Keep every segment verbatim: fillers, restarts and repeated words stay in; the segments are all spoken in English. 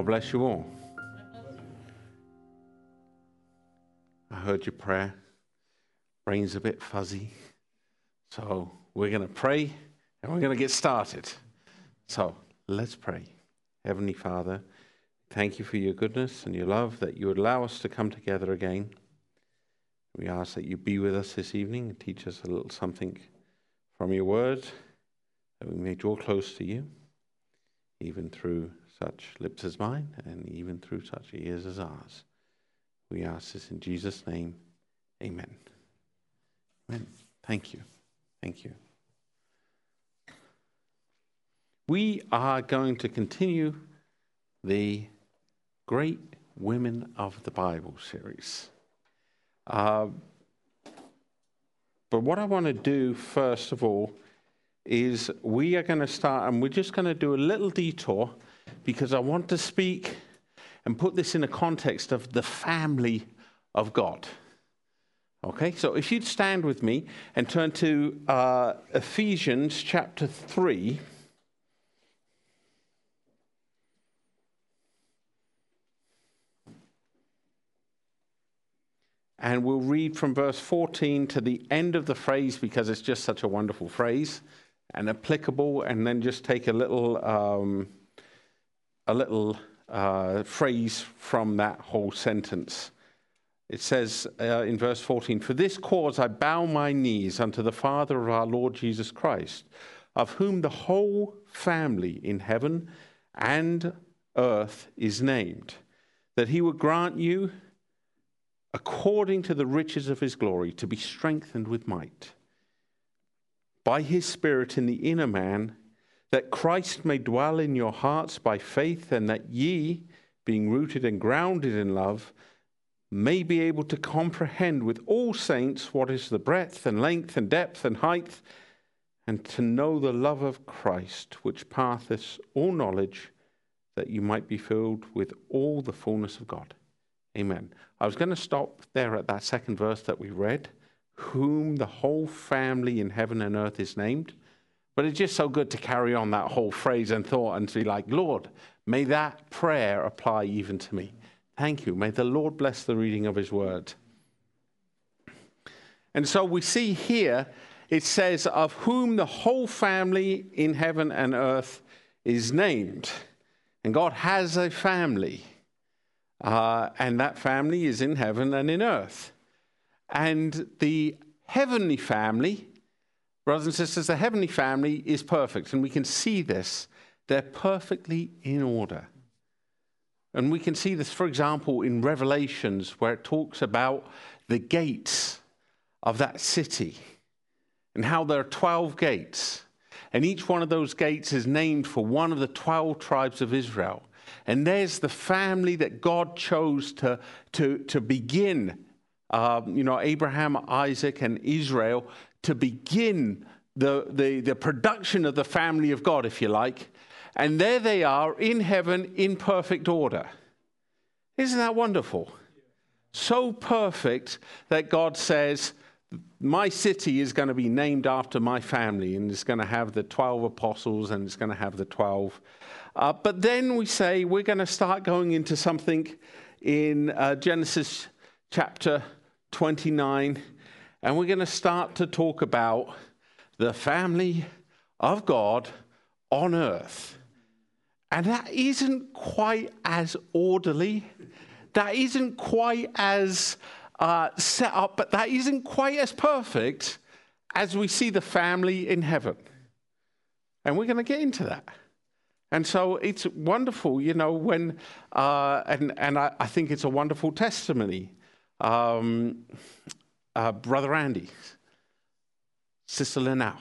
bless you all. I heard your prayer. Brain's a bit fuzzy. So we're going to pray and we're going to get started. So let's pray. Heavenly Father, thank you for your goodness and your love that you would allow us to come together again. We ask that you be with us this evening and teach us a little something from your word, that we may draw close to you, even through such lips as mine and even through such ears as ours. We ask this in Jesus' name. Amen. Amen. Thank you. Thank you. We are going to continue the Great Women of the Bible series. Uh, but what I want to do, first of all, is we are going to start, and we're just going to do a little detour, because I want to speak and put this in a context of the family of God. Okay, so if you'd stand with me and turn to uh, Ephesians chapter three. And we'll read from verse fourteen to the end of the phrase, because it's just such a wonderful phrase and applicable, and then just take a little um, a little uh, phrase from that whole sentence. It says uh, in verse fourteen, "For this cause I bow my knees unto the Father of our Lord Jesus Christ, of whom the whole family in heaven and earth is named, that he would grant you, according to the riches of his glory, to be strengthened with might, by his Spirit in the inner man, that Christ may dwell in your hearts by faith, and that ye, being rooted and grounded in love, may be able to comprehend with all saints what is the breadth and length and depth and height, and to know the love of Christ, which passeth all knowledge, that you might be filled with all the fullness of God." Amen. I was going to stop there at that second verse that we read, whom the whole family in heaven and earth is named. But it's just so good to carry on that whole phrase and thought and to be like, Lord, may that prayer apply even to me. Thank you. May the Lord bless the reading of his word. And so we see here, it says, of whom the whole family in heaven and earth is named. And God has a family. Uh, and that family is in heaven and in earth. And the heavenly family, brothers and sisters, the heavenly family is perfect. And we can see this. They're perfectly in order. And we can see this, for example, in Revelations, where it talks about the gates of that city and how there are twelve gates. And each one of those gates is named for one of the twelve tribes of Israel. And there's the family that God chose to, to, to begin, um, you know, Abraham, Isaac, and Israel, to begin the, the, the production of the family of God, if you like. And there they are in heaven in perfect order. Isn't that wonderful? So perfect that God says, my city is going to be named after my family, and it's going to have the twelve apostles, and it's going to have the twelve. Uh, but then we say we're going to start going into something in uh, Genesis chapter twenty-nine, and we're going to start to talk about the family of God on earth. And that isn't quite as orderly. That isn't quite as uh, set up, but that isn't quite as perfect as we see the family in heaven. And we're going to get into that. And so it's wonderful, you know, when, uh, and, and I, I think it's a wonderful testimony. Um, uh, Brother Andy, Sister Linnell,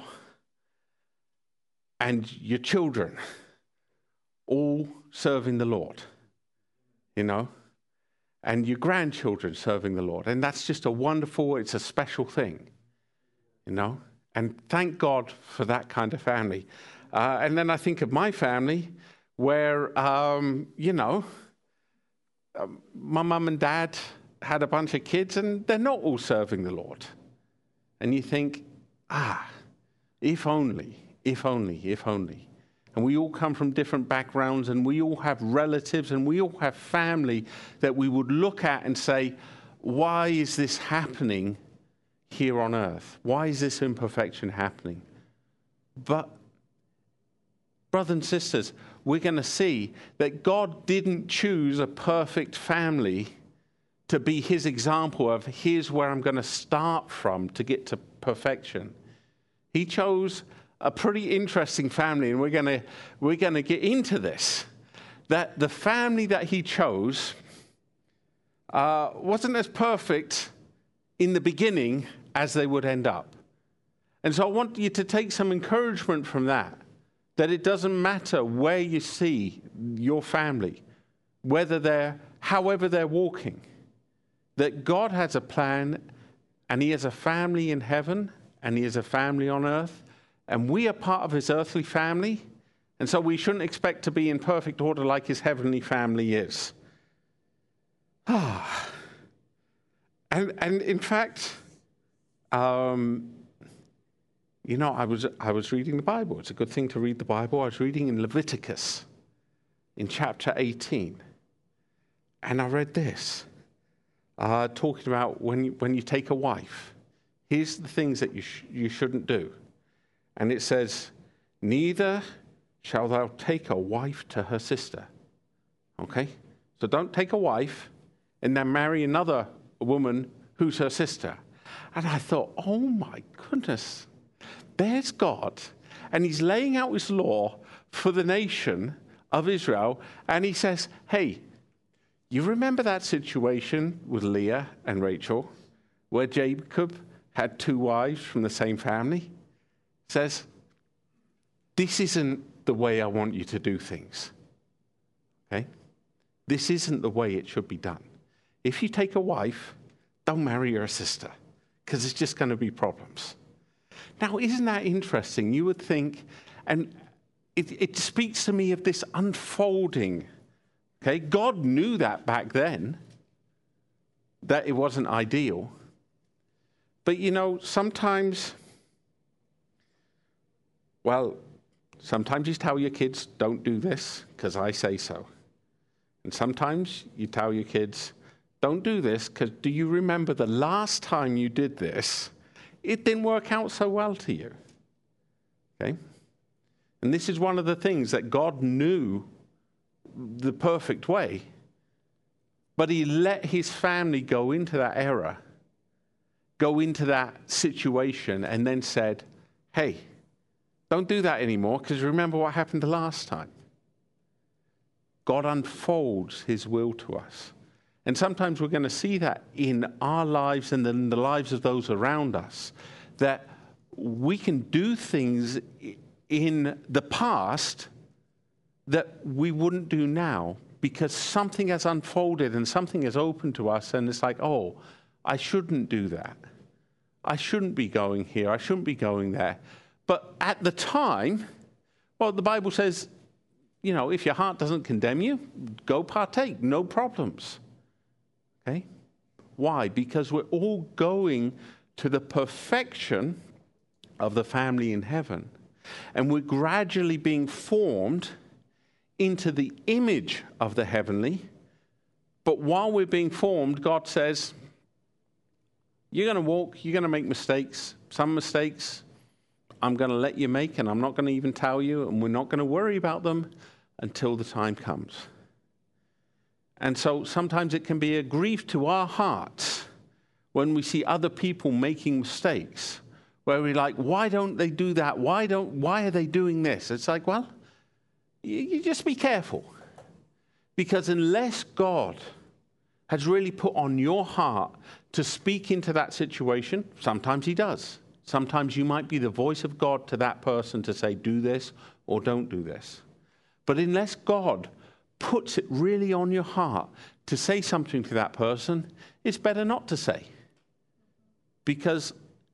and your children, all serving the Lord, you know, and your grandchildren serving the Lord. And that's just a wonderful, it's a special thing, you know. And thank God for that kind of family. Uh, and then I think of my family where, um, you know, um, my mum and dad had a bunch of kids and they're not all serving the Lord. And you think, ah, if only, if only, if only. And we all come from different backgrounds, and we all have relatives, and we all have family that we would look at and say, why is this happening here on earth? Why is this imperfection happening? But, brothers and sisters, we're going to see that God didn't choose a perfect family to be his example of, here's where I'm going to start from to get to perfection. He chose a pretty interesting family, and we're going to we're going to get into this. That the family that he chose uh, wasn't as perfect in the beginning as they would end up. And so I want you to take some encouragement from that, that it doesn't matter where you see your family, whether they're, however they're walking, that God has a plan, and he has a family in heaven, and he has a family on earth, and we are part of his earthly family, and so we shouldn't expect to be in perfect order like his heavenly family is. Ah. And, and in fact, um, you know, I was, I was reading the Bible. It's a good thing to read the Bible. I was reading in Leviticus in chapter eighteen, and I read this, uh, talking about when you, when you take a wife, here's the things that you, sh- you shouldn't do. And it says, neither shall thou take a wife to her sister. Okay? So don't take a wife and then marry another woman who's her sister. And I thought, oh my goodness, there's God. And he's laying out his law for the nation of Israel. And he says, hey, you remember that situation with Leah and Rachel, where Jacob had two wives from the same family? Says, this isn't the way I want you to do things. Okay? This isn't the way it should be done. If you take a wife, don't marry your sister, because it's just going to be problems. Now, isn't that interesting? You would think, and it, it speaks to me of this unfolding. Okay? God knew that back then, that it wasn't ideal. But, you know, sometimes, well, sometimes you tell your kids, don't do this, because I say so. And sometimes you tell your kids, don't do this, because do you remember the last time you did this, it didn't work out so well to you. Okay? And this is one of the things that God knew the perfect way, but he let his family go into that era, go into that situation, and then said, hey, don't do that anymore, because remember what happened the last time. God unfolds his will to us. And sometimes we're going to see that in our lives and in the lives of those around us, that we can do things in the past that we wouldn't do now because something has unfolded and something has opened to us, and it's like, oh, I shouldn't do that. I shouldn't be going here. I shouldn't be going there. But at the time, well, the Bible says, you know, if your heart doesn't condemn you, go partake, no problems. Okay? Why? Because we're all going to the perfection of the family in heaven. And we're gradually being formed into the image of the heavenly. But while we're being formed, God says, you're going to walk, you're going to make mistakes. Some mistakes I'm going to let you make, and I'm not going to even tell you, and we're not going to worry about them until the time comes. And so sometimes it can be a grief to our hearts when we see other people making mistakes, where we're like, why don't they do that? Why don't? Why are they doing this? It's like, well, you, you just be careful. Because unless God has really put on your heart to speak into that situation, sometimes he does. Sometimes you might be the voice of God to that person to say, do this or don't do this. But unless God puts it really on your heart to say something to that person, it's better not to say. Because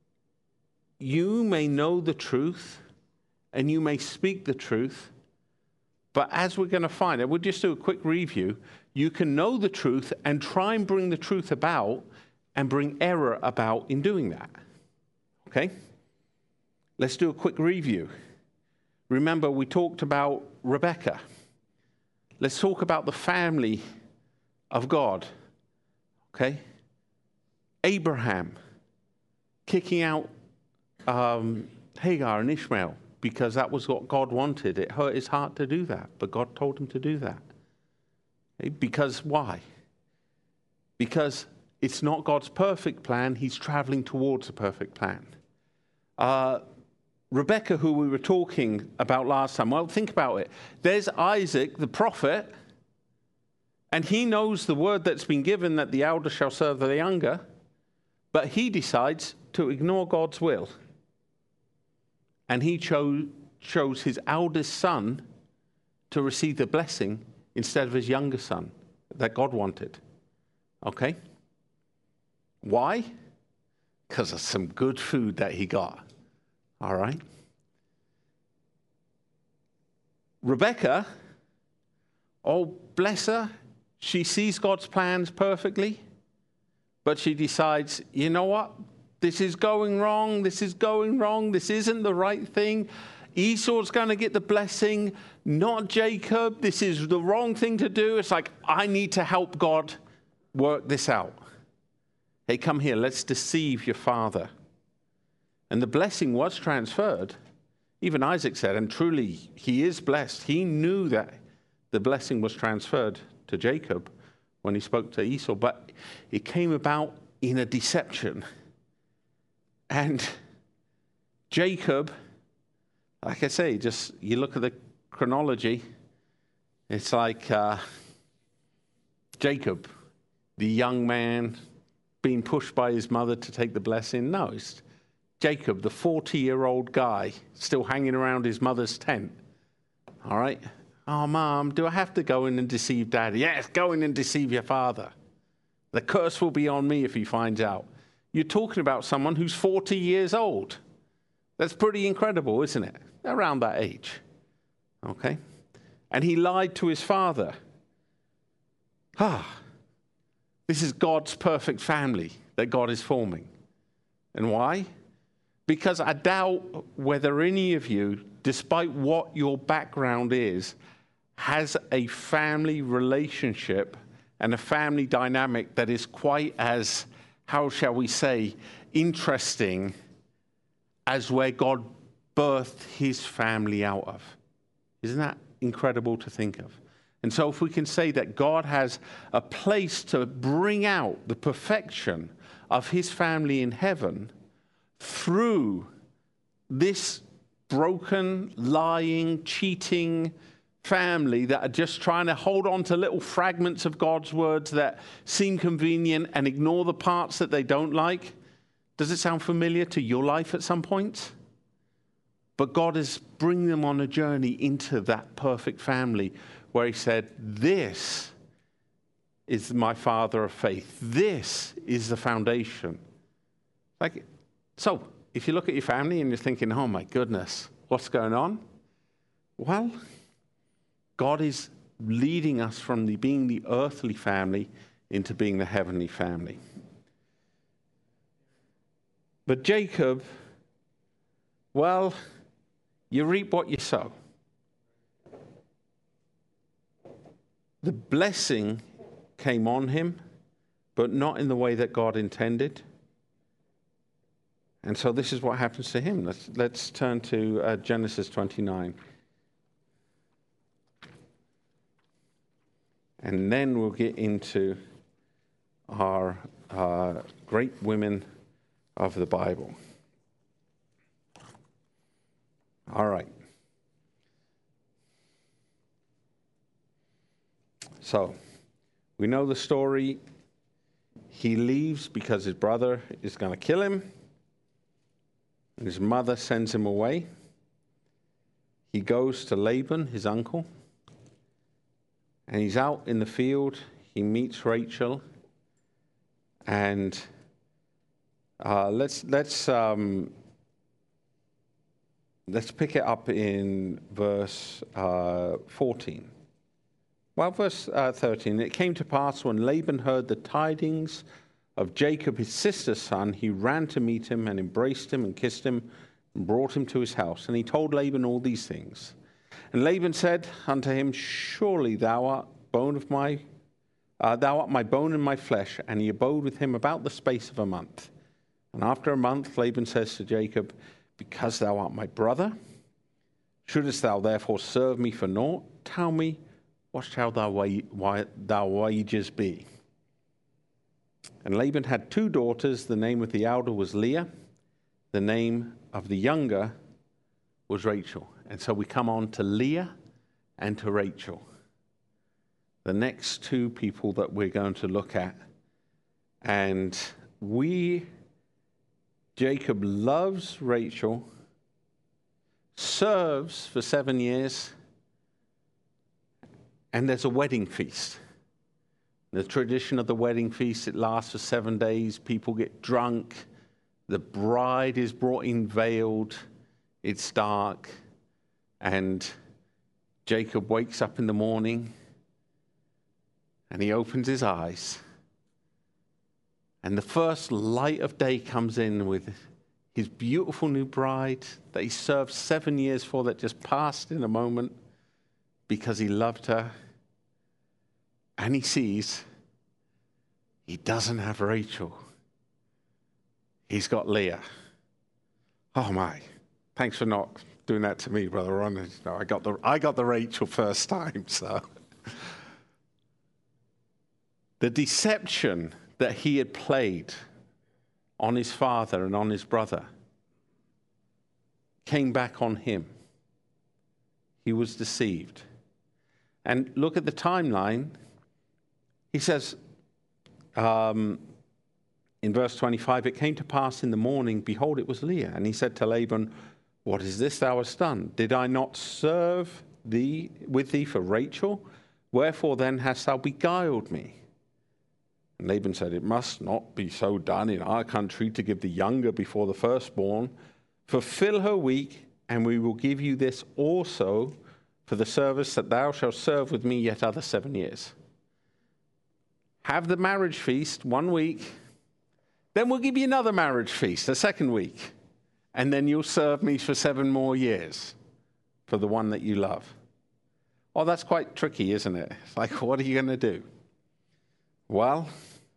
you may know the truth and you may speak the truth, but as we're going to find, and we'll just do a quick review, you can know the truth and try and bring the truth about and bring error about in doing that. Okay? Let's do a quick review. Remember, we talked about Rebekah. Let's talk about the family of God. Okay? Abraham kicking out um, Hagar and Ishmael because that was what God wanted. It hurt his heart to do that, but God told him to do that. Okay? Because why? Because it's not God's perfect plan. He's traveling towards a perfect plan. Uh, Rebekah, who we were talking about last time, well, think about it. There's Isaac, the prophet, and he knows the word that's been given that the elder shall serve the younger, but he decides to ignore God's will. And he chose, chose his eldest son to receive the blessing instead of his younger son that God wanted. Okay? Why? Because of some good food that he got. All right? Rebekah, oh, bless her, she sees God's plans perfectly, but she decides, you know what? This is going wrong. This is going wrong. This isn't the right thing. Esau's going to get the blessing, not Jacob. This is the wrong thing to do. It's like, I need to help God work this out. Hey, come here. Let's deceive your father. And the blessing was transferred. Even Isaac said, and truly he is blessed. He knew that the blessing was transferred to Jacob when he spoke to Esau, but it came about in a deception. And Jacob, like I say, just you look at the chronology, it's like uh, Jacob, the young man being pushed by his mother to take the blessing. No, it's Jacob, the forty-year-old guy, still hanging around his mother's tent. All right? Oh, Mom, do I have to go in and deceive Daddy? Yes, go in and deceive your father. The curse will be on me if he finds out. You're talking about someone who's forty years old. That's pretty incredible, isn't it? Around that age. Okay? And he lied to his father. Ah, this is God's perfect family that God is forming. And why? Because I doubt whether any of you, despite what your background is, has a family relationship and a family dynamic that is quite as, how shall we say, interesting as where God birthed his family out of. Isn't that incredible to think of? And so if we can say that God has a place to bring out the perfection of his family in heaven through this broken, lying, cheating family that are just trying to hold on to little fragments of God's words that seem convenient and ignore the parts that they don't like. Does it sound familiar to your life at some point? But God is bringing them on a journey into that perfect family where he said, this is my father of faith. This is the foundation. Like, so if you look at your family and you're thinking, oh my goodness, what's going on? Well, God is leading us from the, being the earthly family into being the heavenly family. But Jacob, well, you reap what you sow. The blessing came on him, but not in the way that God intended. And so this is what happens to him. Let's, let's turn to uh, Genesis twenty-nine. And then we'll get into our uh, great women of the Bible. All right. So, we know the story. He leaves because his brother is going to kill him. And his mother sends him away. He goes to Laban, his uncle. And he's out in the field. He meets Rachel. And uh, let's let's um, let's pick it up in verse uh, fourteen. Well, verse uh, thirteen. It came to pass when Laban heard the tidings of Jacob, his sister's son, he ran to meet him and embraced him and kissed him. and brought him to his house. And he told Laban all these things. And Laban said unto him, Surely thou art bone of my, uh, thou art my bone and my flesh. And he abode with him about the space of a month. And after a month, Laban says to Jacob, Because thou art my brother, shouldest thou therefore serve me for naught? Tell me, what shall thy, wa- thy wages be? And Laban had two daughters. The name of the elder was Leah. The name of the younger was Rachel. And so we come on to Leah and to Rachel, the next two people that we're going to look at. And we, Jacob loves Rachel, serves for seven years, and there's a wedding feast. The tradition of the wedding feast, it lasts for seven days. People get drunk. The bride is brought in veiled. It's dark. And Jacob wakes up in the morning and he opens his eyes. And the first light of day comes in with his beautiful new bride that he served seven years for, that just passed in a moment because he loved her. And he sees he doesn't have Rachel. He's got Leah. Oh my, thanks for not doing that to me, Brother Ron. No, I got the I got the Rachel first time, so. The deception that he had played on his father and on his brother came back on him. He was deceived. And look at the timeline. He says, um, in verse twenty-five, it came to pass in the morning, behold, it was Leah. And he said to Laban, What is this thou hast done? Did I not serve thee with thee for Rachel? Wherefore then hast thou beguiled me? And Laban said, It must not be so done in our country to give the younger before the firstborn. Fulfill her week, and we will give you this also for the service that thou shalt serve with me yet other seven years. Have the marriage feast one week, then we'll give you another marriage feast, a second week, and then you'll serve me for seven more years for the one that you love. Oh, that's quite tricky, isn't it? It's like, what are you going to do? Well,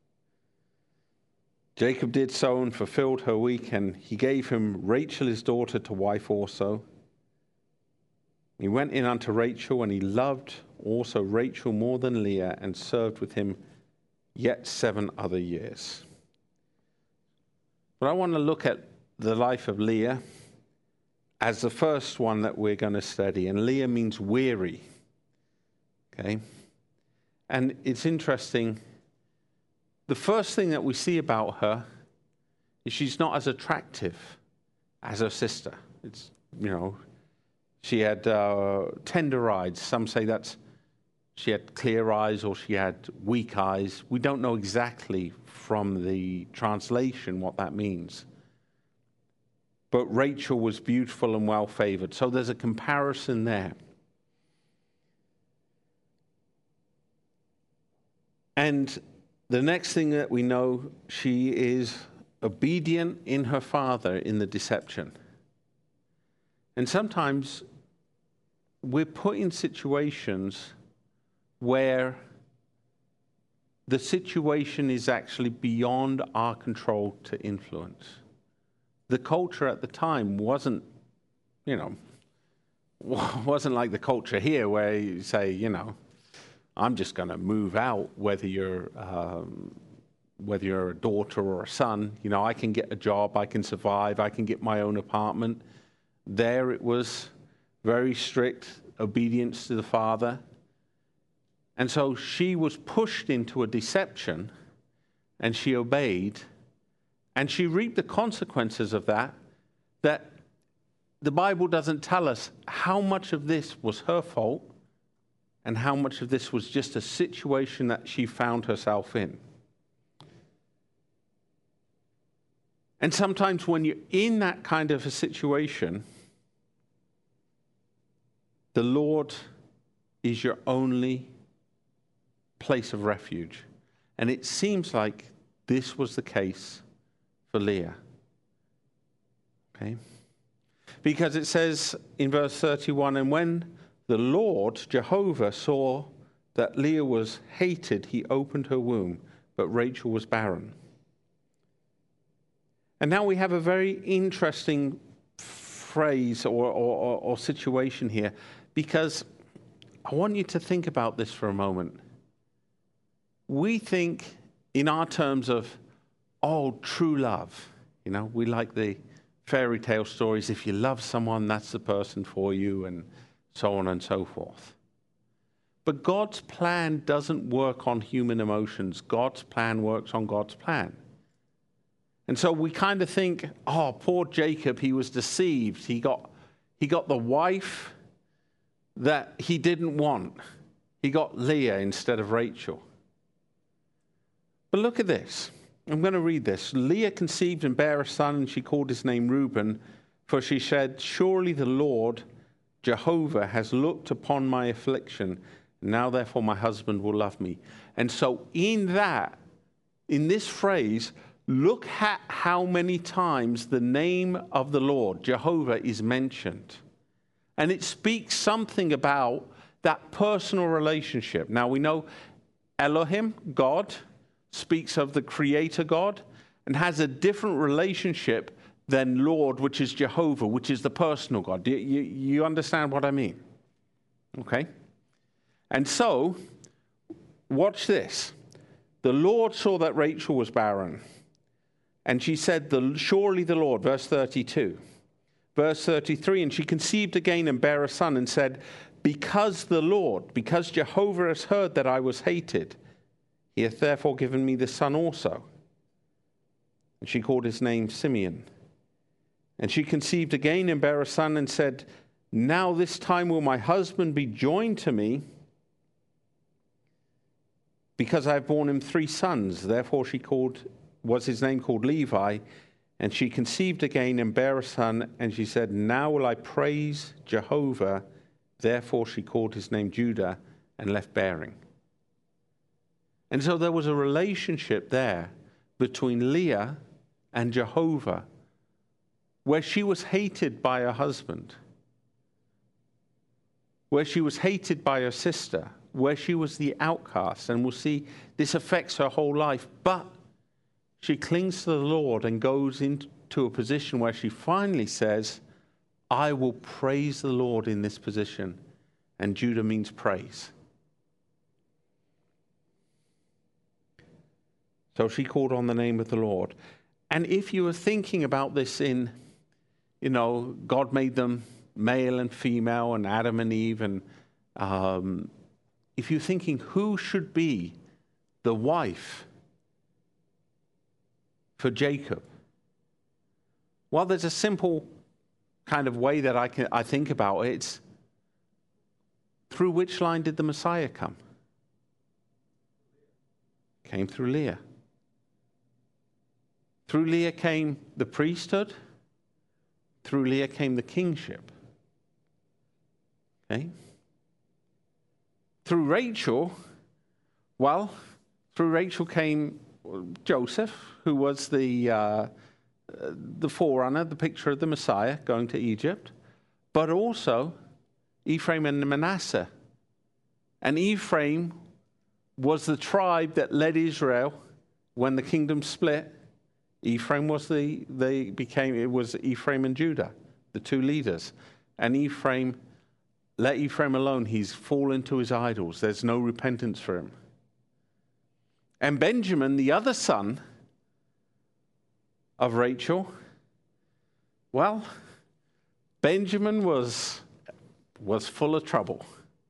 Jacob did so and fulfilled her week, and he gave him Rachel his daughter to wife also. He went in unto Rachel, and he loved also Rachel more than Leah, and served with him yet seven other years. But I want to look at the life of Leah as the first one that we're going to study. And Leah means weary. Okay? And it's interesting. The first thing that we see about her is she's not as attractive as her sister. It's, you know, she had uh, tender eyes. Some say that's she had clear eyes or she had weak eyes. We don't know exactly from the translation what that means. But Rachel was beautiful and well favored. So there's a comparison there. And the next thing that we know, she is obedient in her father in the deception. And sometimes we're put in situations where the situation is actually beyond our control to influence. The culture at the time wasn't, you know, wasn't like the culture here where you say, you know, I'm just going to move out, whether you're um, whether you're a daughter or a son. You know, I can get a job, I can survive, I can get my own apartment. There it was very strict obedience to the father. And so she was pushed into a deception, and she obeyed, and she reaped the consequences of that, that the Bible doesn't tell us how much of this was her fault and how much of this was just a situation that she found herself in. And sometimes when you're in that kind of a situation, the Lord is your only place of refuge. And it seems like this was the case for Leah. Okay? Because it says in verse thirty-one, and when the Lord, Jehovah, saw that Leah was hated, he opened her womb, but Rachel was barren. And now we have a very interesting phrase or, or, or situation here, because I want you to think about this for a moment. We think in our terms of, oh, true love. You know, we like the fairy tale stories. If you love someone, that's the person for you, and so on and so forth. But God's plan doesn't work on human emotions. God's plan works on God's plan. And so we kind of think, oh, poor Jacob, he was deceived. He got, he got the wife that he didn't want. He got Leah instead of Rachel. But look at this. I'm going to read this. Leah conceived and bare a son, and she called his name Reuben, for she said, surely the Lord, Jehovah, has looked upon my affliction. Now, therefore, my husband will love me. And so in that, in this phrase, look at how many times the name of the Lord, Jehovah, is mentioned. And it speaks something about that personal relationship. Now, we know Elohim, God, speaks of the Creator God and has a different relationship than Lord, which is Jehovah, which is the personal God. Do you, you understand what I mean? Okay? And so, watch this. The Lord saw that Rachel was barren. And she said, surely the Lord, verse thirty-two. Verse thirty-three, and she conceived again and bare a son and said, because the Lord, because Jehovah has heard that I was hated, he hath therefore given me this son also. And she called his name Simeon. And she conceived again and bare a son and said, now this time will my husband be joined to me, because I have borne him three sons. Therefore she called, was his name called Levi. And she conceived again and bare a son, and she said, now will I praise Jehovah. Therefore she called his name Judah, and left bearing. And so there was a relationship there between Leah and Jehovah, where she was hated by her husband, where she was hated by her sister, where she was the outcast. And we'll see this affects her whole life. But she clings to the Lord and goes into a position where she finally says, I will praise the Lord in this position. And Judah means praise. So she called on the name of the Lord. And if you were thinking about this in, you know, God made them male and female, and Adam and Eve, and um, if you're thinking who should be the wife for Jacob, well, there's a simple kind of way that I can I think about it. It's through which line did the Messiah come? Came through Leah. Through Leah came the priesthood. Through Leah came the kingship. Okay? Through Rachel, well, through Rachel came Joseph, who was the uh, the forerunner, the picture of the Messiah going to Egypt, but also Ephraim and Manasseh. And Ephraim was the tribe that led Israel when the kingdom split. Ephraim was the, they became, it was Ephraim and Judah, the two leaders. And Ephraim, let Ephraim alone. He's fallen to his idols. There's no repentance for him. And Benjamin, the other son of Rachel, well, Benjamin was, was full of trouble.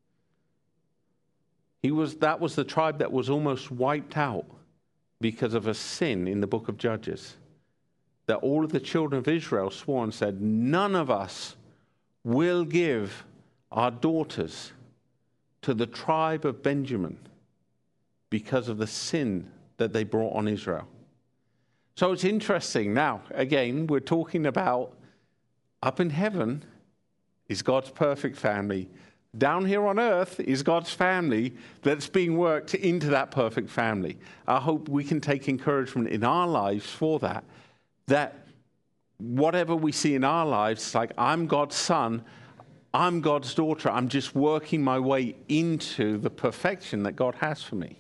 He was, that was the tribe that was almost wiped out because of a sin in the book of Judges, that all of the children of Israel swore and said, none of us will give our daughters to the tribe of Benjamin because of the sin that they brought on Israel. So it's interesting. Now, again, we're talking about up in heaven is God's perfect family. Down here on earth is God's family that's being worked into that perfect family. I hope we can take encouragement in our lives for that, that whatever we see in our lives, it's like, I'm God's son, I'm God's daughter, I'm just working my way into the perfection that God has for me.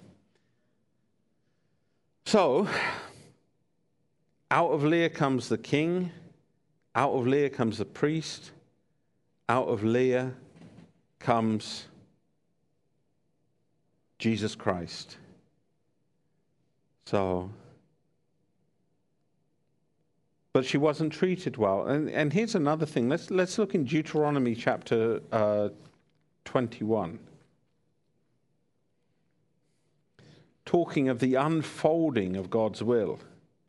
So, out of Leah comes the king, out of Leah comes the priest, out of Leah comes Jesus Christ. So, but she wasn't treated well. And, and here's another thing. Let's, let's look in Deuteronomy chapter uh, twenty-one. Talking of the unfolding of God's will.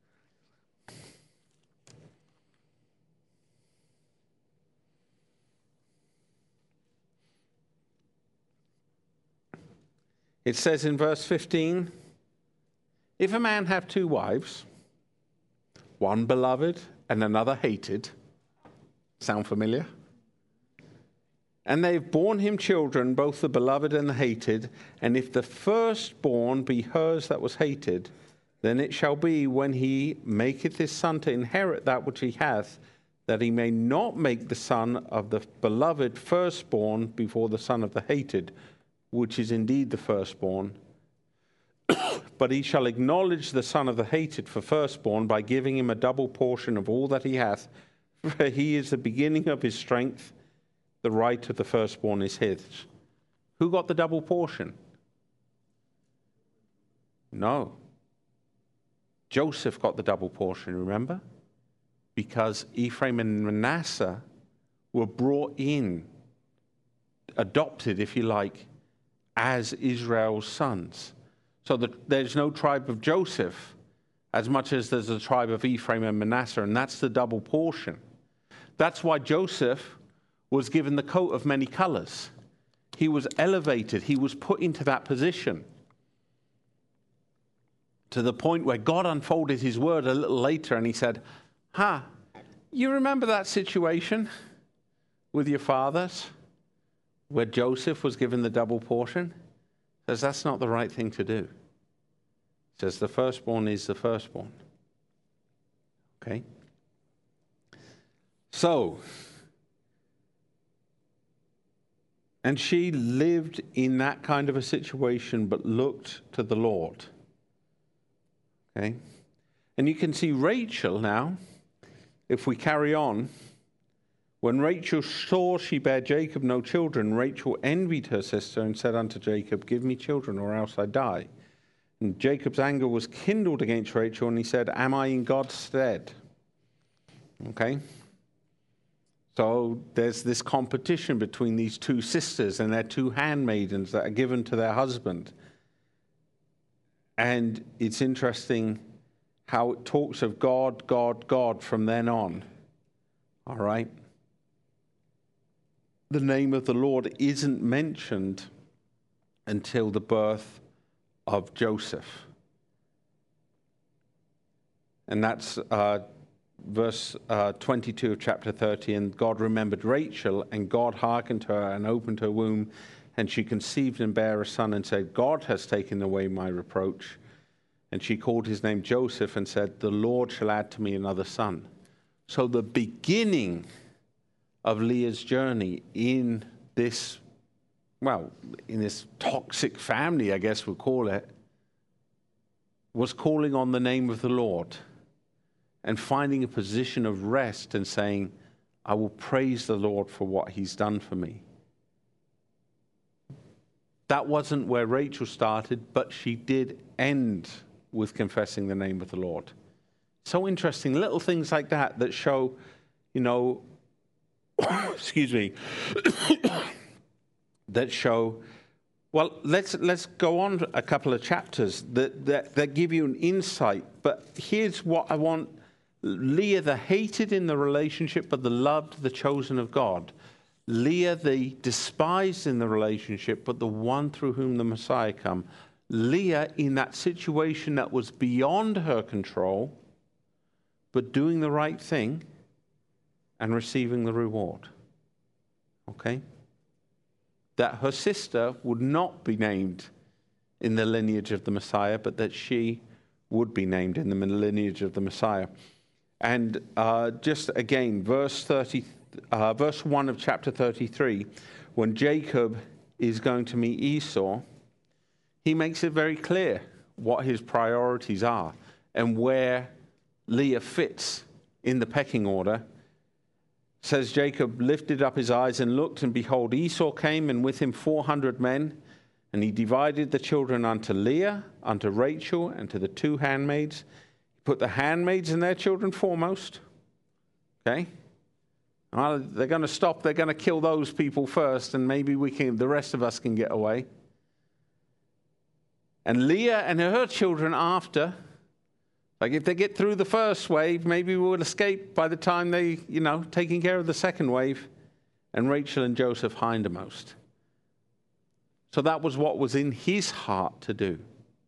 It says in verse fifteen, if a man have two wives, one beloved and another hated, sound familiar? And they've borne him children, both the beloved and the hated, and if the firstborn be hers that was hated, then it shall be when he maketh his son to inherit that which he hath, that he may not make the son of the beloved firstborn before the son of the hated, which is indeed the firstborn. But he shall acknowledge the son of the hated for firstborn by giving him a double portion of all that he hath, for he is the beginning of his strength. The right of the firstborn is his. Who got the double portion? No. Joseph got the double portion, remember? Because Ephraim and Manasseh were brought in, adopted, if you like, as Israel's sons. So that there's no tribe of Joseph as much as there's a tribe of Ephraim and Manasseh, and that's the double portion. That's why Joseph was given the coat of many colors. He was elevated. He was put into that position to the point where God unfolded his word a little later and he said, ha, huh, you remember that situation with your fathers where Joseph was given the double portion? He says, that's not the right thing to do. He says, the firstborn is the firstborn. Okay? So, and she lived in that kind of a situation, but looked to the Lord. Okay? And you can see Rachel now, if we carry on, when Rachel saw she bare Jacob no children, Rachel envied her sister and said unto Jacob, give me children, or else I die. And Jacob's anger was kindled against Rachel, and he said, am I in God's stead? Okay? So there's this competition between these two sisters and their two handmaidens that are given to their husband. And it's interesting how it talks of God, God, God from then on. All right? The name of the Lord isn't mentioned until the birth of Joseph. And that's uh, verse uh, twenty-two of chapter thirty. And God remembered Rachel, and God hearkened to her and opened her womb, and she conceived and bare a son and said, God has taken away my reproach. And she called his name Joseph and said, the Lord shall add to me another son. So the beginning of Leah's journey in this, well, in this toxic family, I guess we'll call it, was calling on the name of the Lord and finding a position of rest and saying, I will praise the Lord for what he's done for me. That wasn't where Rachel started, but she did end with confessing the name of the Lord. So interesting, little things like that that show, you know, excuse me, that show, well, let's let's go on a couple of chapters that, that, that give you an insight. But here's what I want. Leah, the hated in the relationship, but the loved, the chosen of God. Leah, the despised in the relationship, but the one through whom the Messiah come. Leah, in that situation that was beyond her control, but doing the right thing and receiving the reward. Okay? That her sister would not be named in the lineage of the Messiah, but that she would be named in the lineage of the Messiah. And uh, just again, verse thirty, uh, verse one of chapter thirty-three, when Jacob is going to meet Esau, he makes it very clear what his priorities are and where Leah fits in the pecking order. It says Jacob lifted up his eyes and looked, and behold, Esau came, and with him four hundred men. And he divided the children unto Leah, unto Rachel, and to the two handmaids. He put the handmaids and their children foremost. Okay? Well, they're going to stop. They're going to kill those people first, and maybe we can. The rest of us can get away. And Leah and her children after. Like if they get through the first wave, maybe we will escape by the time they, you know, taking care of the second wave. And Rachel and Joseph hindermost. So that was what was in his heart to do.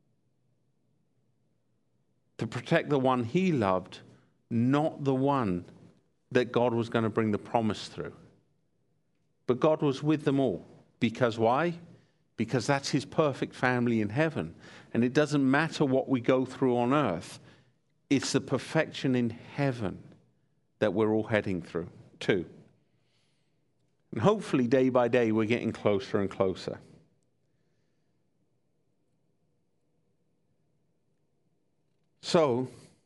To protect the one he loved, not the one that God was going to bring the promise through. But God was with them all. Because why? Because that's his perfect family in heaven. And it doesn't matter what we go through on earth. It's the perfection in heaven that we're all heading through to. And hopefully day by day we're getting closer and closer. So,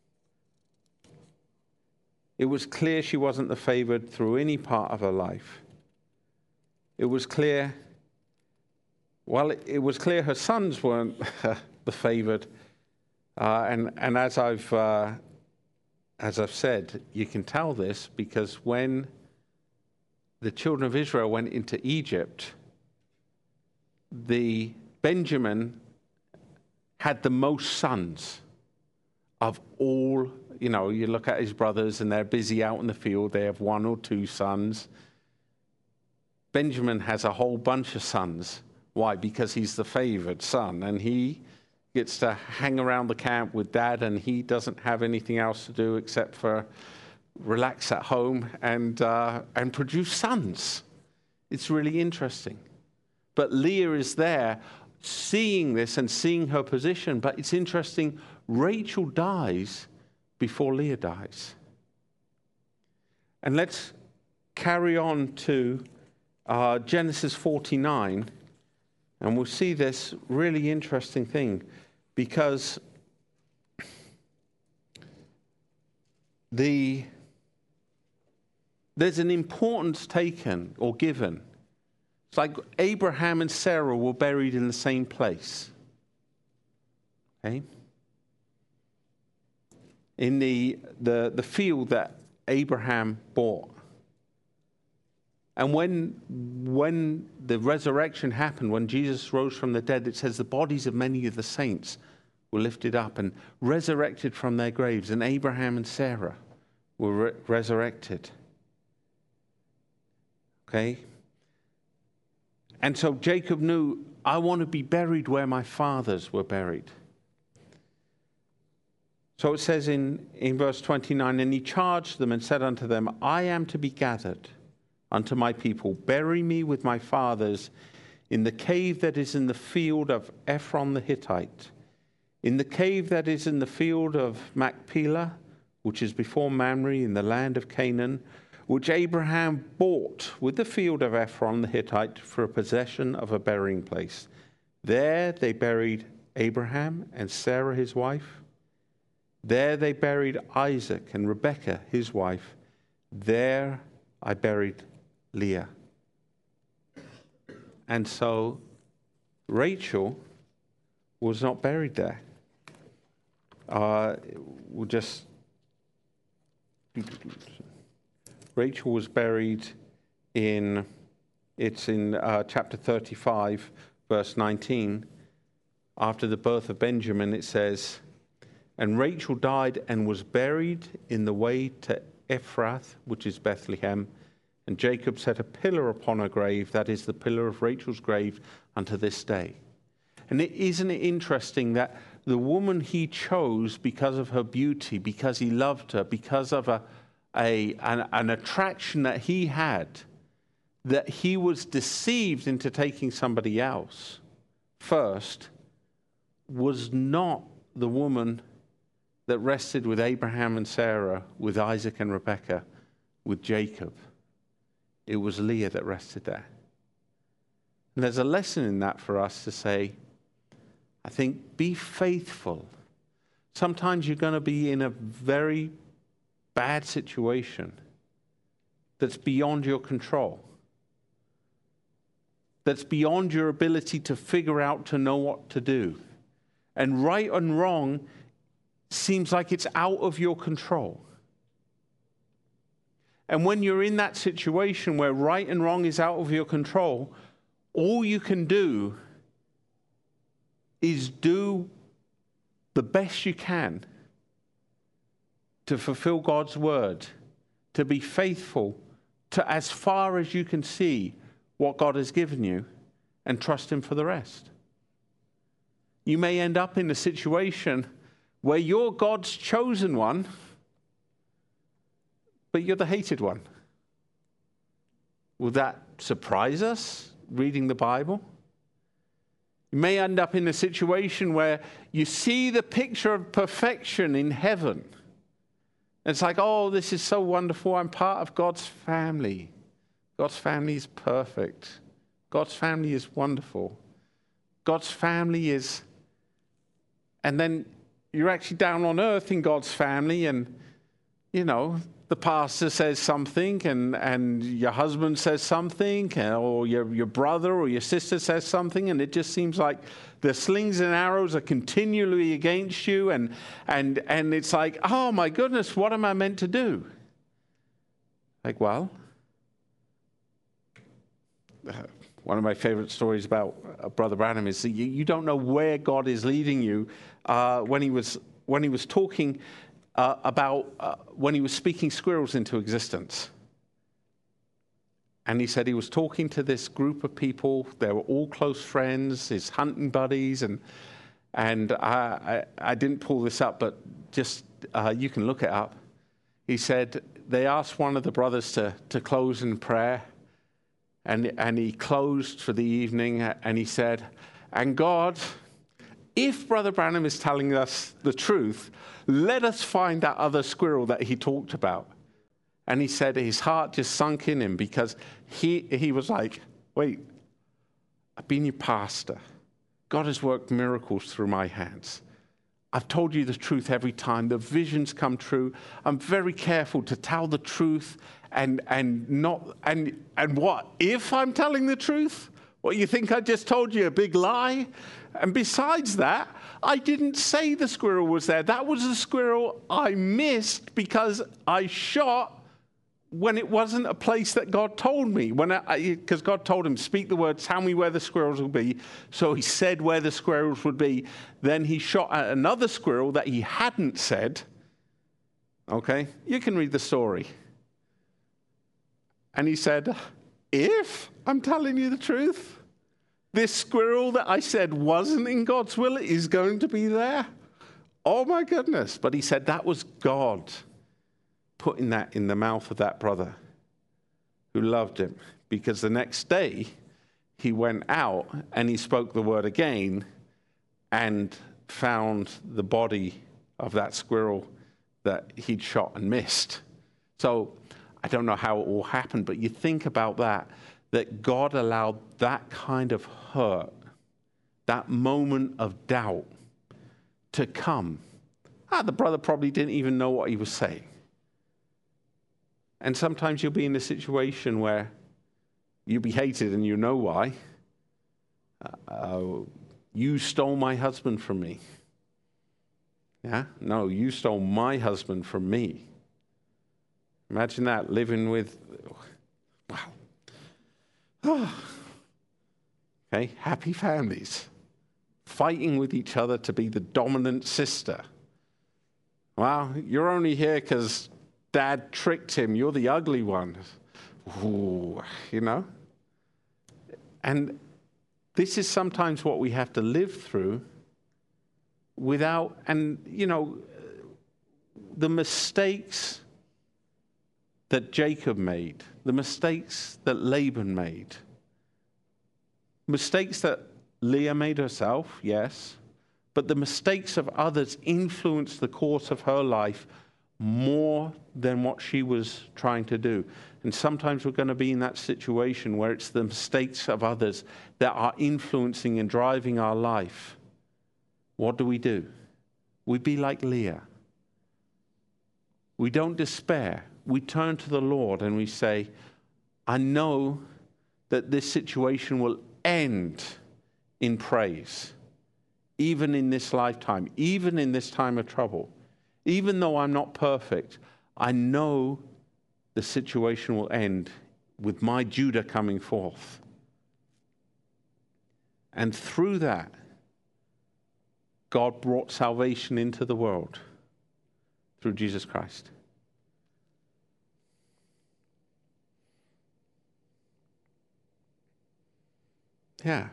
it was clear she wasn't the favored through any part of her life. It was clear, well, it, it was clear her sons weren't the favored. Uh, and, and as I've, uh, as I've said, you can tell this because when the children of Israel went into Egypt, the Benjamin had the most sons of all. You know, you look at his brothers and they're busy out in the field. They have one or two sons. Benjamin has a whole bunch of sons. Why? Because he's the favored son, and he gets to hang around the camp with dad, and he doesn't have anything else to do except for relax at home and uh, and produce sons. It's really interesting. But Leah is there seeing this and seeing her position. But it's interesting, Rachel dies before Leah dies. And let's carry on to uh, Genesis forty-nine, and we'll see this really interesting thing, because the there's an importance taken or given. It's like Abraham and Sarah were buried in the same place. Okay? In the, the, the field that Abraham bought. And when, when the resurrection happened, when Jesus rose from the dead, it says the bodies of many of the saints were lifted up and resurrected from their graves. And Abraham and Sarah were re- resurrected. Okay? And so Jacob knew, I want to be buried where my fathers were buried. So it says in, in verse twenty-nine, and he charged them and said unto them, I am to be gathered unto my people. Bury me with my fathers in the cave that is in the field of Ephron the Hittite, in the cave that is in the field of Machpelah, which is before Mamre in the land of Canaan, which Abraham bought with the field of Ephron the Hittite for a possession of a burying place. There they buried Abraham and Sarah his wife. There they buried Isaac and Rebekah his wife. There I buried Leah. And so Rachel was not buried there. Uh, we'll just... Rachel was buried in, it's in uh, chapter thirty-five, verse nineteen. After the birth of Benjamin, it says, and Rachel died and was buried in the way to Ephrath, which is Bethlehem. And Jacob set a pillar upon her grave, that is the pillar of Rachel's grave, unto this day. And it, isn't it interesting that the woman he chose because of her beauty, because he loved her, because of a, a an, an attraction that he had, that he was deceived into taking somebody else first, was not the woman that rested with Abraham and Sarah, with Isaac and Rebekah, with Jacob. It was Leah that rested there. And there's a lesson in that for us to say, I think, be faithful. Sometimes you're going to be in a very bad situation that's beyond your control, that's beyond your ability to figure out, to know what to do. And right and wrong seems like it's out of your control. And when you're in that situation where right and wrong is out of your control, all you can do is do the best you can to fulfill God's word, to be faithful to, as far as you can see, what God has given you, and trust him for the rest. You may end up in a situation where you're God's chosen one, but you're the hated one. Will that surprise us, reading the Bible? You may end up in a situation where you see the picture of perfection in heaven. It's like, oh, this is so wonderful. I'm part of God's family. God's family is perfect. God's family is wonderful. God's family is... And then you're actually down on earth in God's family, and, you know, the pastor says something, and, and your husband says something, or your, your brother or your sister says something, and it just seems like the slings and arrows are continually against you, and, and, and it's like, oh my goodness, what am I meant to do? Like, well, one of my favorite stories about uh, Brother Branham is that you, you don't know where God is leading you. Uh, when he was when he was talking uh, about uh, when he was speaking squirrels into existence, and he said he was talking to this group of people. They were all close friends, his hunting buddies, and and I I, I didn't pull this up, but just uh, you can look it up. He said they asked one of the brothers to to close in prayer. And, and he closed for the evening, and he said, and God, if Brother Branham is telling us the truth, let us find that other squirrel that he talked about. And he said his heart just sunk in him, because he, he was like, wait, I've been your pastor. God has worked miracles through my hands. I've told you the truth every time. The visions come true. I'm very careful to tell the truth. And and not and and what? If I'm telling the truth? What, you think I just told you a big lie? And besides that, I didn't say the squirrel was there. That was the squirrel I missed because I shot when it wasn't a place that God told me. When because God told him, speak the word, tell me where the squirrels will be. So he said where the squirrels would be. Then he shot at another squirrel that he hadn't said. Okay, you can read the story. And he said, if I'm telling you the truth, this squirrel that I said wasn't in God's will is going to be there. Oh my goodness. But he said that was God putting that in the mouth of that brother who loved him. Because the next day he went out and he spoke the word again and found the body of that squirrel that he'd shot and missed. So I don't know how it all happened, but you think about that, that God allowed that kind of hurt, that moment of doubt to come. Ah, the brother probably didn't even know what he was saying. And sometimes you'll be in a situation where you'll be hated and you know why. Uh, you stole my husband from me. Yeah? No, you stole my husband from me. Imagine that, living with, wow. Oh. Okay, happy families, fighting with each other to be the dominant sister. Well, you're only here because Dad tricked him. You're the ugly one. Ooh, you know? And this is sometimes what we have to live through without, and, you know, the mistakes that Jacob made, the mistakes that Laban made, mistakes that Leah made herself, yes, but the mistakes of others influenced the course of her life more than what she was trying to do. And sometimes we're going to be in that situation where it's the mistakes of others that are influencing and driving our life. What do we do? We be like Leah. We don't despair. We turn to the Lord and we say, I know that this situation will end in praise, even in this lifetime, even in this time of trouble. Even though I'm not perfect, I know the situation will end with my Judah coming forth. And through that, God brought salvation into the world through Jesus Christ. Yeah.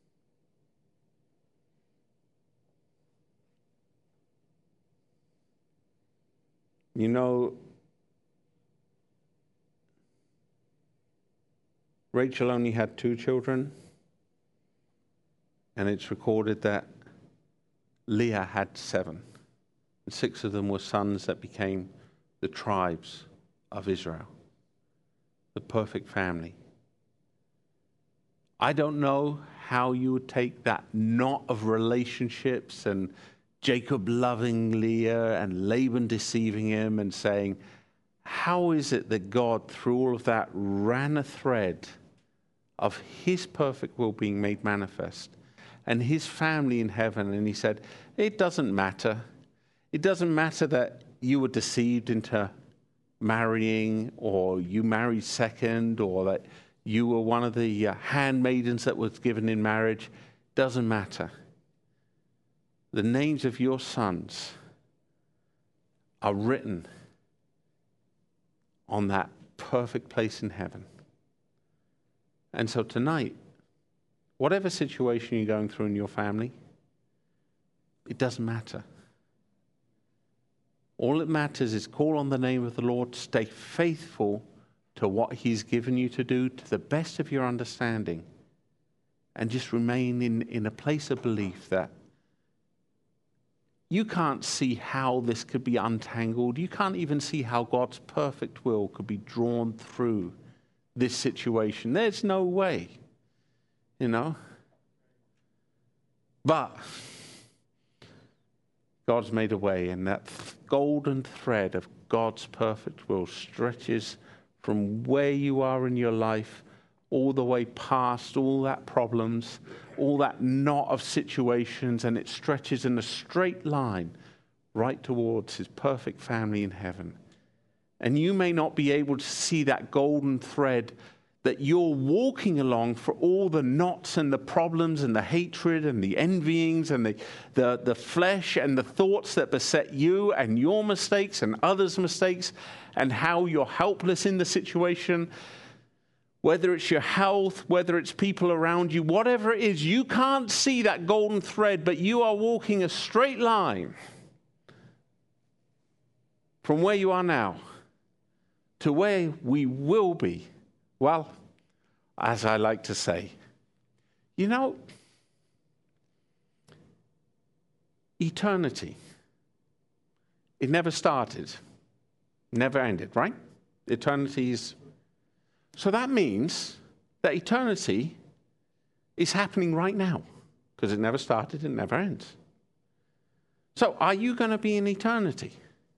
You know, Rachel only had two children, and it's recorded that Leah had seven. And six of them were sons that became the tribes of Israel, the perfect family. I don't know how you would take that knot of relationships and Jacob loving Leah and Laban deceiving him and saying, how is it that God, through all of that, ran a thread of his perfect will being made manifest and his family in heaven? And he said, it doesn't matter. It doesn't matter that you were deceived into marrying, or you married second, or that you were one of the uh, handmaidens that was given in marriage. Doesn't matter. The names of your sons are written on that perfect place in heaven. And so tonight, whatever situation you're going through in your family, it doesn't matter. All that matters is call on the name of the Lord, stay faithful to what he's given you to do to the best of your understanding, and just remain in, in a place of belief that you can't see how this could be untangled. You can't even see how God's perfect will could be drawn through this situation. There's no way, you know. But God's made a way, and that golden thread of God's perfect will stretches from where you are in your life all the way past all that problems, all that knot of situations, and it stretches in a straight line right towards his perfect family in heaven. And you may not be able to see that golden thread that you're walking along for all the knots and the problems and the hatred and the envyings and the, the, the flesh and the thoughts that beset you and your mistakes and others' mistakes, and how you're helpless in the situation. Whether it's your health, whether it's people around you, whatever it is, you can't see that golden thread, but you are walking a straight line from where you are now to where we will be. Well, as I like to say, you know, eternity, it never started, never ended, right? Eternity is... So that means that eternity is happening right now, because it never started and never ends. So are you going to be in eternity?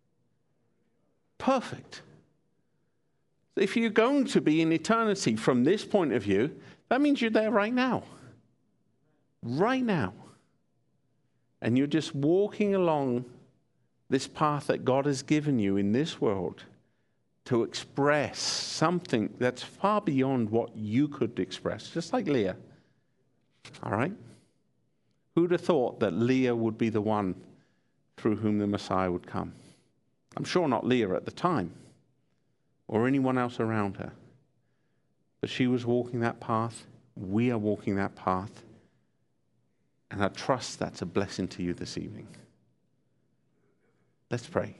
Perfect. If you're going to be in eternity from this point of view, that means you're there right now. Right now. And you're just walking along this path that God has given you in this world to express something that's far beyond what you could express, just like Leah. All right? Who'd have thought that Leah would be the one through whom the Messiah would come? I'm sure not Leah at the time, or anyone else around her. But she was walking that path. We are walking that path. And I trust that's a blessing to you this evening. Let's pray.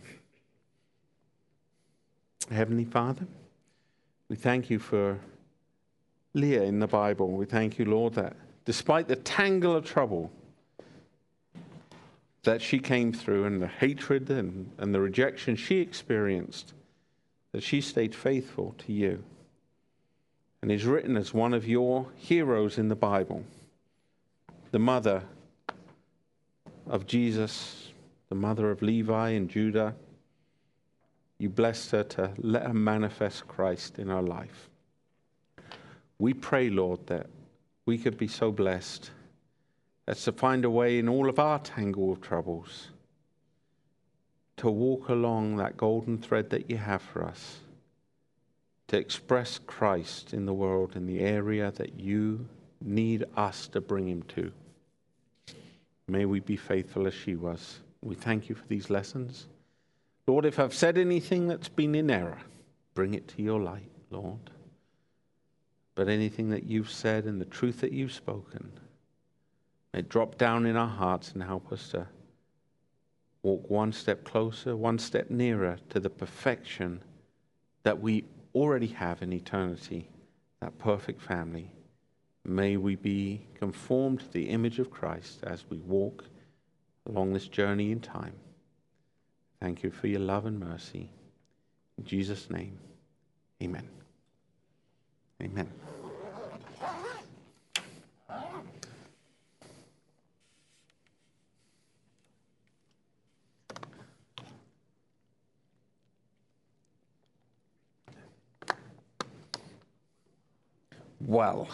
Heavenly Father, we thank you for Leah in the Bible. We thank you, Lord, that despite the tangle of trouble, that she came through and the hatred and, and the rejection she experienced, that she stayed faithful to you and is written as one of your heroes in the Bible, the mother of Jesus, the mother of Levi and Judah. You blessed her to let her manifest Christ in her life. We pray, Lord, that we could be so blessed as to find a way in all of our tangle of troubles to walk along that golden thread that you have for us, to express Christ in the world in the area that you need us to bring him to. May we be faithful as she was. We thank you for these lessons. Lord, if I've said anything that's been in error, bring it to your light, Lord. But anything that you've said and the truth that you've spoken, may it drop down in our hearts and help us to walk one step closer, one step nearer to the perfection that we already have in eternity, that perfect family. May we be conformed to the image of Christ as we walk along this journey in time. Thank you for your love and mercy. In Jesus' name, amen. Amen. Well,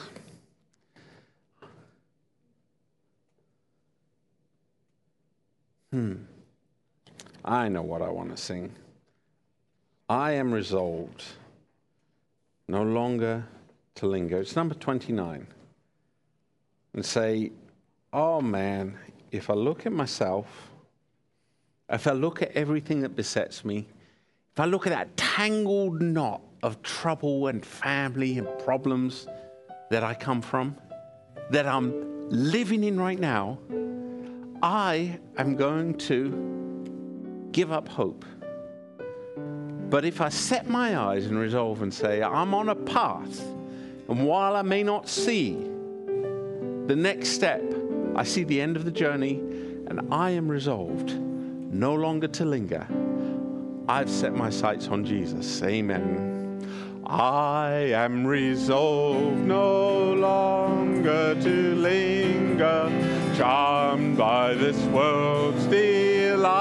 hmm, I know what I want to sing. I am resolved no longer to linger. It's number twenty-nine. And say, oh man, if I look at myself, if I look at everything that besets me, if I look at that tangled knot of trouble and family and problems that I come from, that I'm living in right now, I am going to give up hope. But if I set my eyes and resolve and say, I'm on a path, and while I may not see the next step, I see the end of the journey, and I am resolved no longer to linger. I've set my sights on Jesus. Amen. I am resolved no longer to linger, charmed by this world's delights.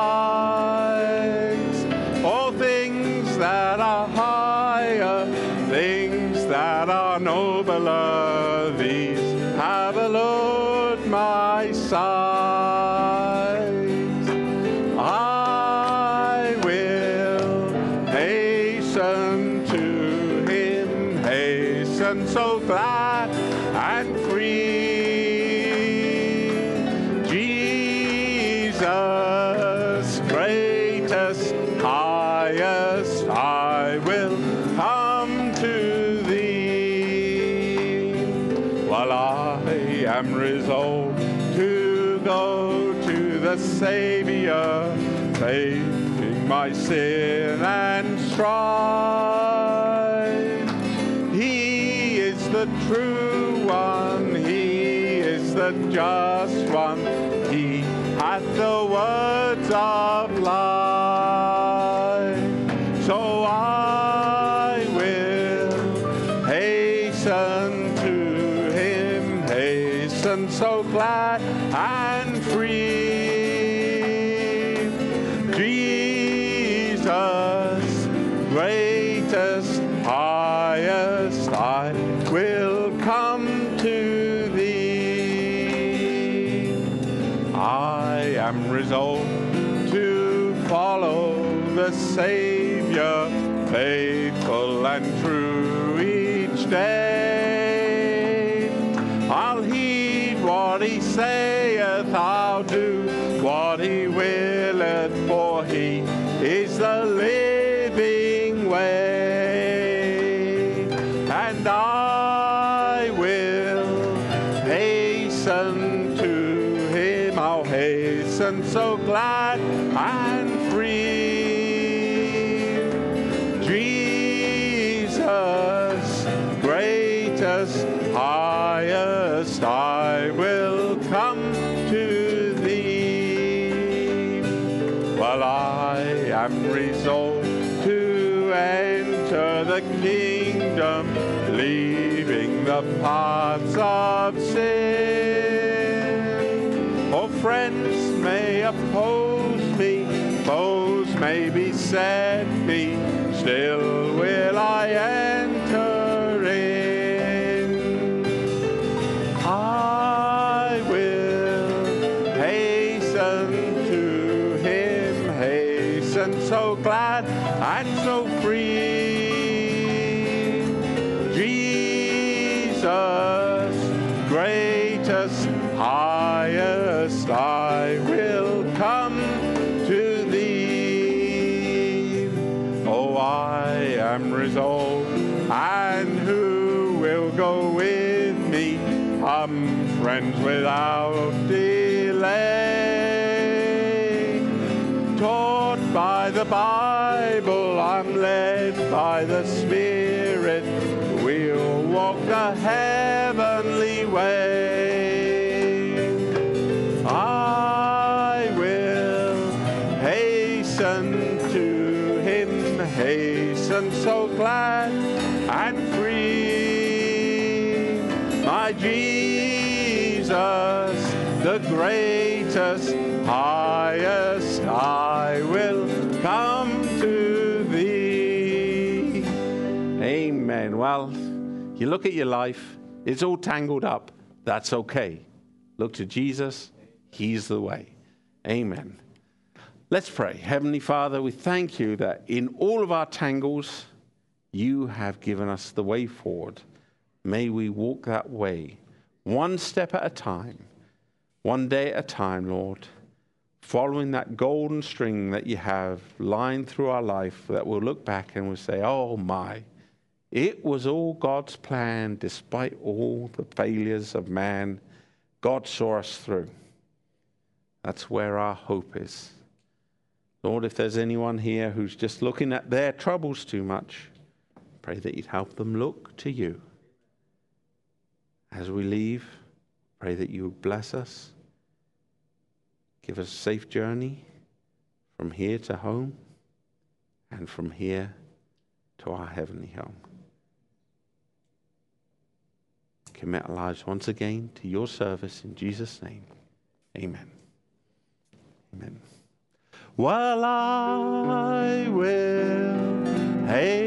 All things that are higher, things that are nobler, these have allured my sight. I will hasten to him, hasten so glad and free. Jesus, greatest, highest, I will come to thee. While I am resolved to go to the Savior, facing my sin and strife. He is the true one, he is the just one, he hath the words of life. So I will hasten to him, hasten so glad and free. Jesus, greatest, highest, I will come to thee. I am resolved to follow the Savior, faithful and true each day. I'll heed what he saith, I'll do what he willeth, for he is the living way. And I will hasten to him, I'll hasten so glad and free. Jesus, greatest, highest, I will come to thee. while I am resolved to enter the kingdom, leaving the paths of sin. For friends may oppose me, foes may beset me, still will I enter in. I will hasten to him, hasten so glad and so free. Jesus, greatest, highest, I will come to thee. Oh, I am resolved, and who will go with me? Come, friends, without delay. Taught by the Bible, I'm led by the Spirit. We'll walk the heavenly way. I will hasten to him, hasten so glad and free. My Jesus, the greatest, highest, I will come to thee. Amen. Well, you look at your life, it's all tangled up. That's okay. Look to Jesus. He's the way. Amen. Let's pray. Heavenly Father, we thank you that in all of our tangles, you have given us the way forward. May we walk that way, one step at a time, one day at a time, Lord, following that golden string that you have lined through our life, that we'll look back and we'll say, oh my, it was all God's plan. Despite all the failures of man, God saw us through. That's where our hope is. Lord, if there's anyone here who's just looking at their troubles too much, pray that you'd help them look to you. As we leave, pray that you would bless us. Give us a safe journey from here to home and from here to our heavenly home. Commit our lives once again to your service in Jesus' name. Amen. Amen. Well, I will hasten